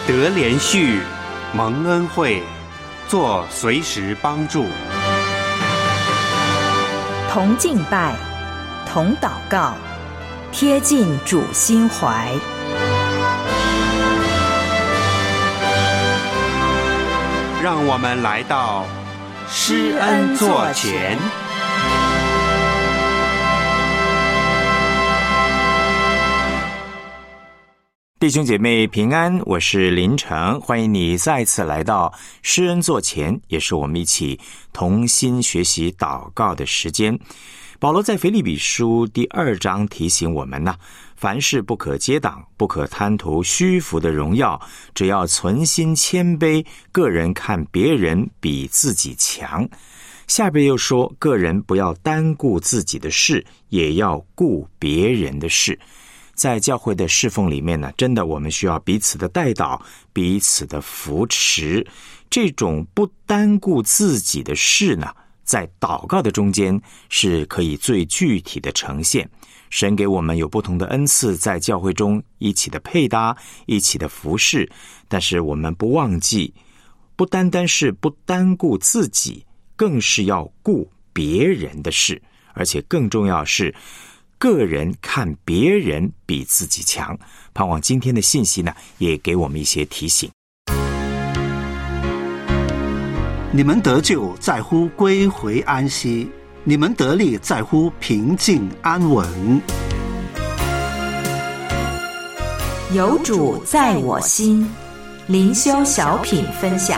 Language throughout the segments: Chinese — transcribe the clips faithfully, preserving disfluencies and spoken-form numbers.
得连续，蒙恩惠，做随时帮助。 同敬拜，同祷告，贴近主心怀。 让我们来到施恩座前。 弟兄姐妹平安，我是林成，欢迎你再次来到施恩座前，也是我们一起同心学习祷告的时间。保罗在腓立比书第二章提醒我们呢，凡事不可结党，不可贪图虚浮的荣耀，只要存心谦卑，个人看别人比自己强。下边又说，个人不要单顾自己的事，也要顾别人的事。在教会的侍奉里面呢，真的我们需要彼此的代祷，彼此的扶持。这种不单顾自己的事呢，在祷告的中间是可以最具体的呈现。神给我们有不同的恩赐，在教会中一起的配搭，一起的服侍，但是我们不忘记，不单单是不单顾自己，更是要顾别人的事，而且更重要是个人看别人比自己强。盼望今天的信息呢，也给我们一些提醒。 你们得救在乎归回安息，你们得力在乎平静安稳。 有主在我心，灵修小品分享。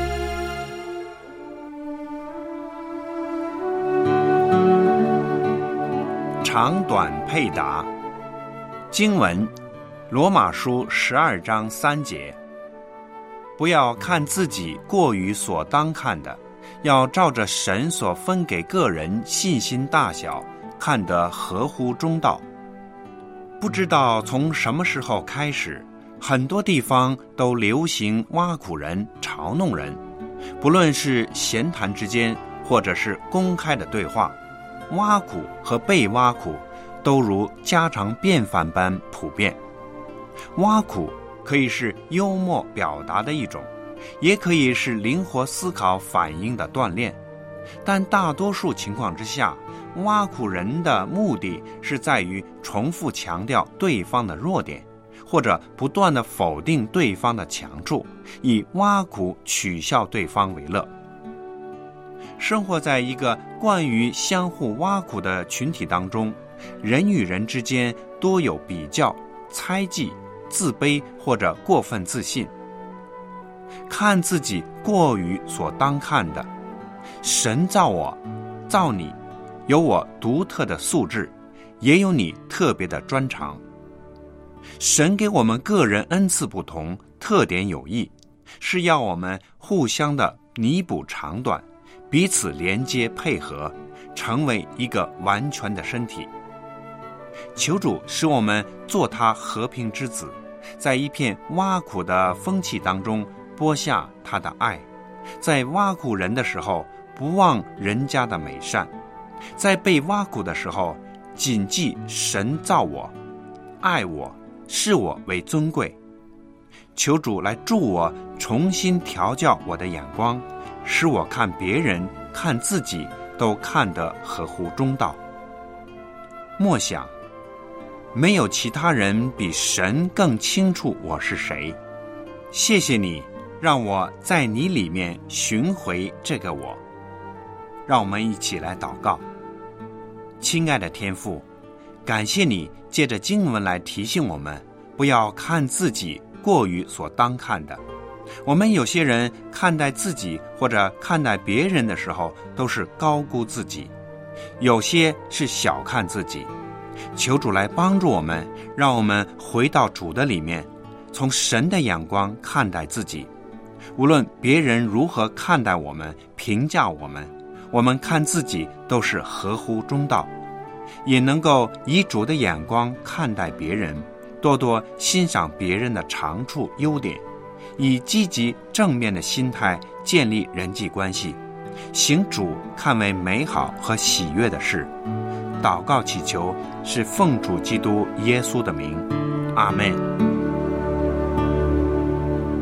长短配搭。经文罗马书十二章三节，不要看自己过于所当看的，要照着神所分给个人信心大小，看得合乎中道。不知道从什么时候开始，很多地方都流行挖苦人、嘲弄人，不论是闲谈之间，或者是公开的对话，挖苦和被挖苦都如家常便饭般普遍。挖苦可以是幽默表达的一种，也可以是灵活思考反应的锻炼，但大多数情况之下，挖苦人的目的是在于重复强调对方的弱点，或者不断地否定对方的强处，以挖苦取笑对方为乐。生活在一个惯于相互挖苦的群体当中，人与人之间多有比较、猜忌、自卑或者过分自信，看自己过于所当看的。神造我，造你，有我独特的素质，也有你特别的专长。神给我们个人恩赐不同，特点有异，是要我们互相的弥补长短，彼此连接配合，成为一个完全的身体。求主使我们做他和平之子，在一片挖苦的风气当中播下他的爱，在挖苦人的时候不忘人家的美善，在被挖苦的时候谨记神造我、爱我、视我为尊贵。求主来助我重新调教我的眼光，使我看别人、看自己都看得合乎中道。默想，没有其他人比神更清楚我是谁。谢谢你，让我在你里面寻回这个我。让我们一起来祷告。亲爱的天父，感谢你借着经文来提醒我们，不要看自己过于所当看的。我们有些人看待自己或者看待别人的时候，都是高估自己，有些是小看自己。求主来帮助我们，让我们回到主的里面，从神的眼光看待自己。无论别人如何看待我们、评价我们，我们看自己都是合乎中道，也能够以主的眼光看待别人，多多欣赏别人的长处、优点，以积极正面的心态建立人际关系，行主看为美好和喜悦的事。祷告祈求是奉主基督耶稣的名，阿们。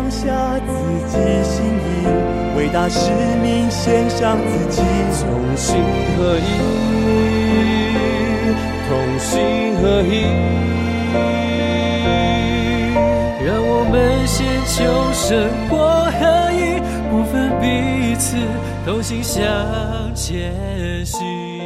下自己心意，伟大使命献上自己， 同心合一，同心合一，让我们先求神国合一，不分彼此，同心向前行。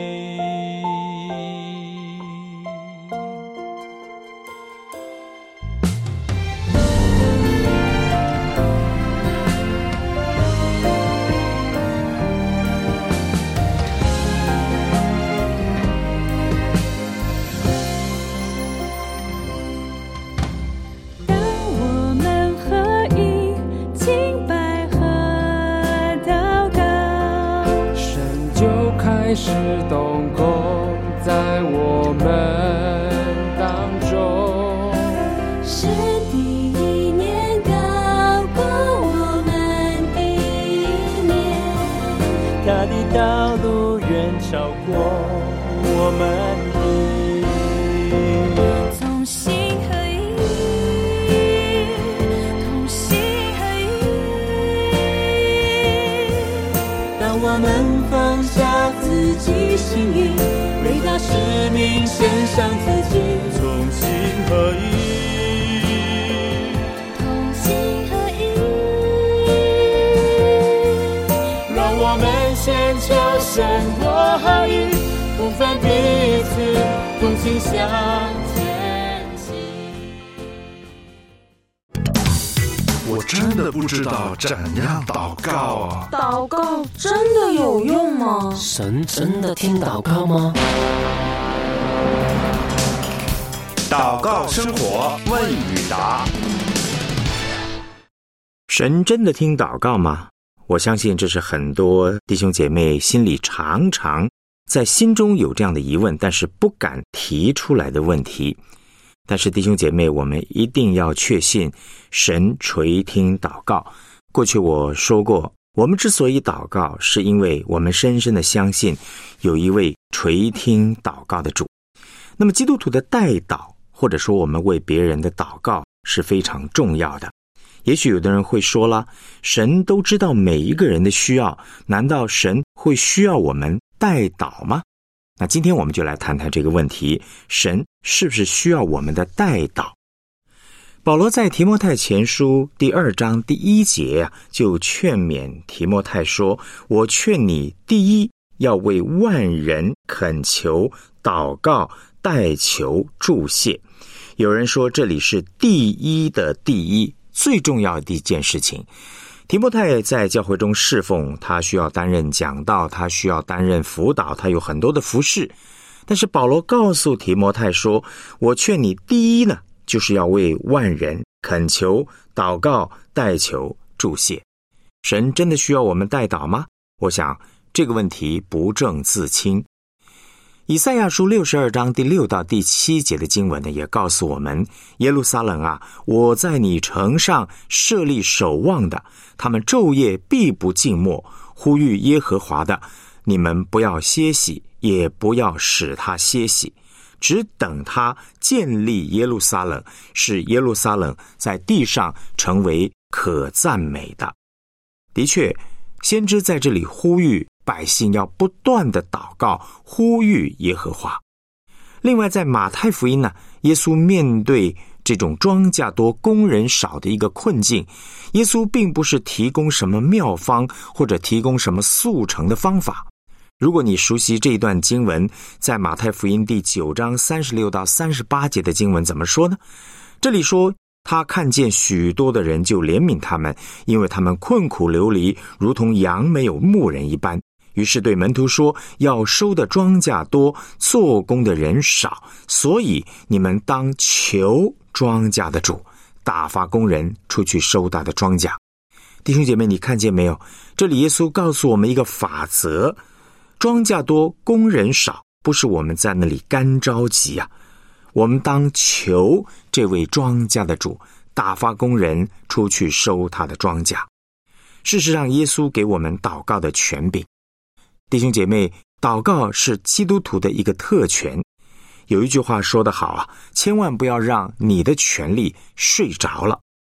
开始动工在我们当中， 是第一年高过我们第一年， 他的道路远超过我们的， 同心合一，同心合一，让我们放下自己心意，伟大使命献上自己， 同心合一， 同心合一， 让我们先求神国合一，不分彼此，同心向前行。 我真的不知道怎样祷告啊！ 祷告真的有用吗？ 神真的听祷告吗？ 祷告生活问与答。 神真的听祷告吗？我相信这是很多弟兄姐妹心里常常在心中有这样的疑问，但是不敢提出来的问题。但是弟兄姐妹，我们一定要确信神垂听祷告。过去我说过，我们之所以祷告，是因为我们深深的相信有一位垂听祷告的主。那么基督徒的代祷，或者说我们为别人的祷告是非常重要的。也许有的人会说了，神都知道每一个人的需要，难道神会需要我们代祷吗？那今天我们就来谈谈这个问题，神是不是需要我们的代祷？保罗在提摩太前书第二章第一节啊，就劝勉提摩太说，我劝你第一要为万人恳求、祷告、代求、祝谢。有人说这里是第一的第一，最重要的一件事情。提摩太在教会中侍奉，他需要担任讲道，他需要担任辅导，他有很多的服事。但是保罗告诉提摩太说，我劝你第一呢，就是要为万人恳求、祷告、代求、祝谢。神真的需要我们代祷吗？我想这个问题不证自清。以赛亚书六十二章第六到第七节的经文呢，也告诉我们，耶路撒冷啊，我在你城上设立守望的，他们昼夜必不静默，呼吁耶和华的，你们不要歇息，也不要使他歇息，只等他建立耶路撒冷，使耶路撒冷在地上成为可赞美的。的确，先知在这里呼吁百姓要不断的祷告，呼吁耶和华。另外在马太福音呢，耶稣面对这种庄稼多工人少的一个困境，耶稣并不是提供什么妙方或者提供什么速成的方法。如果你熟悉这一段经文，在马太福音第九章三十六到三十八节的经文怎么说呢？这里说，他看见许多的人就怜悯他们，因为他们困苦流离，如同羊没有牧人一般。于是对门徒说，要收的庄稼多，做工的人少，所以你们当求庄稼的主，打发工人出去收他的庄稼。弟兄姐妹，你看见没有？这里耶稣告诉我们一个法则，庄稼多，工人少，不是我们在那里干着急啊，我们当求这位庄稼的主，打发工人出去收他的庄稼。事实上，耶稣给我们祷告的权柄。弟兄姐妹，祷告是基督徒的一个特权。有一句话说得好啊，千万不要让你的权利睡着了。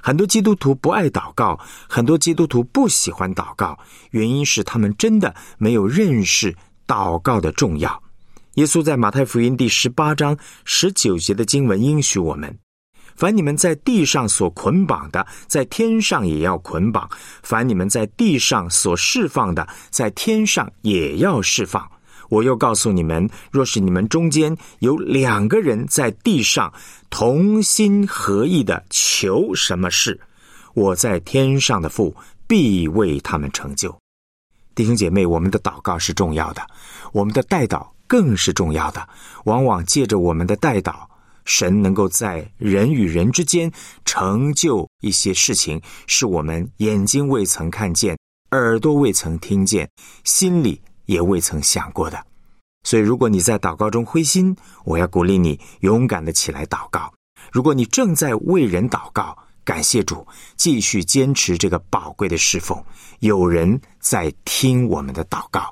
很多基督徒不爱祷告，很多基督徒不喜欢祷告，原因是他们真的没有认识祷告的重要。耶稣在马太福音第十八章十九节的经文应许我们，凡你们在地上所捆绑的，在天上也要捆绑；凡你们在地上所释放的，在天上也要释放。我又告诉你们，若是你们中间有两个人在地上同心合意的求什么事，我在天上的父必为他们成就。弟兄姐妹，我们的祷告是重要的，我们的代祷更是重要的。往往借着我们的代祷，神能够在人与人之间成就一些事情，是我们眼睛未曾看见，耳朵未曾听见，心里也未曾想过的。所以如果你在祷告中灰心，我要鼓励你勇敢的起来祷告。如果你正在为人祷告，感谢主，继续坚持这个宝贵的侍奉，有人在听我们的祷告。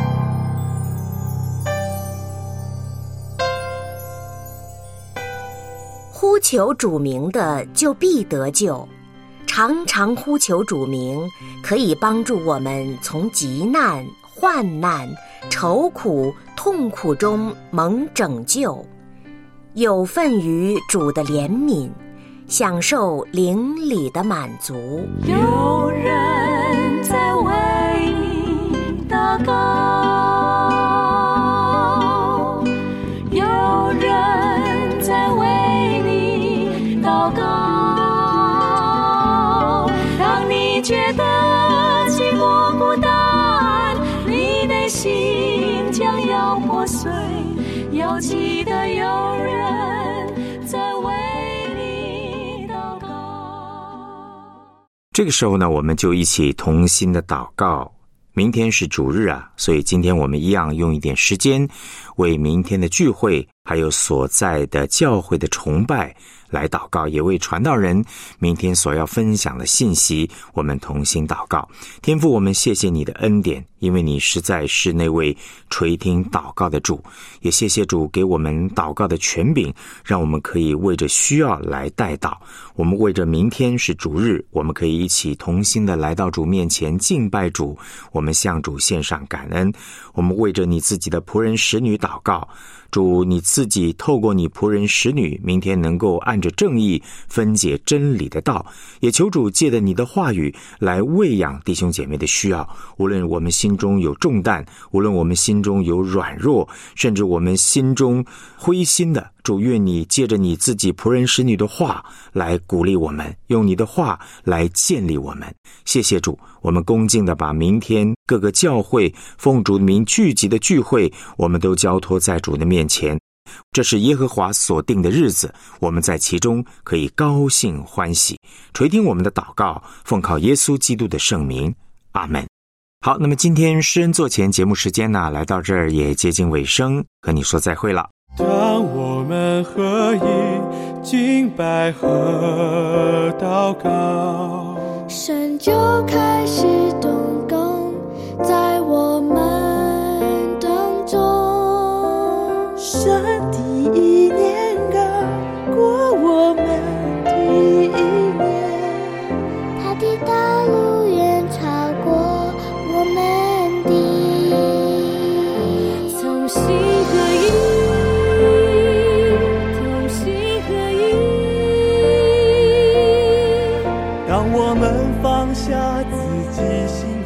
呼求主名的就必得救，常常呼求主名，可以帮助我们从急难、患难、愁苦、痛苦中蒙拯救，有份于主的怜悯，享受灵里的满足。 有人在为你祷告，有人在为你祷告，当你觉得寂寞孤单，你内心将要破碎，要记得有人在为你祷告。 这个时候呢，我们就一起同心的祷告。明天是主日啊，所以今天我们一样用一点时间，为明天的聚会还有所在的教会的崇拜来祷告，也为传道人明天所要分享的信息，我们同心祷告。天父，我们谢谢你的恩典，因为你实在是那位垂听祷告的主，也谢谢主给我们祷告的权柄，让我们可以为着需要来代祷。我们为着明天是主日，我们可以一起同心的来到主面前敬拜主，我们向主献上感恩。我们为着你自己的仆人使女祷告，主你自己透过你仆人使女，明天能够按着正义分解真理的道，也求主借着你的话语来喂养弟兄姐妹的需要。无论我们心中有重担，无论我们心中有软弱，甚至我们心中灰心的，主愿你借着你自己仆人使女的话来鼓励我们，用你的话来建立我们。谢谢主，我们恭敬的把明天各个教会奉主的名聚集的聚会，我们都交托在主的面前。这是耶和华所定的日子，我们在其中可以高兴欢喜。垂听我们的祷告，奉靠耶稣基督的圣名，阿们。好，那么今天施恩座前节目时间呢，来到这儿也接近尾声，和你说再会了。 当我们合一敬拜和祷告， 神就开始动工在我们当中。 神第一年高过我们第一年， 他的道路远超过我们的， 同心合一，同心合一。 当我们放下自己心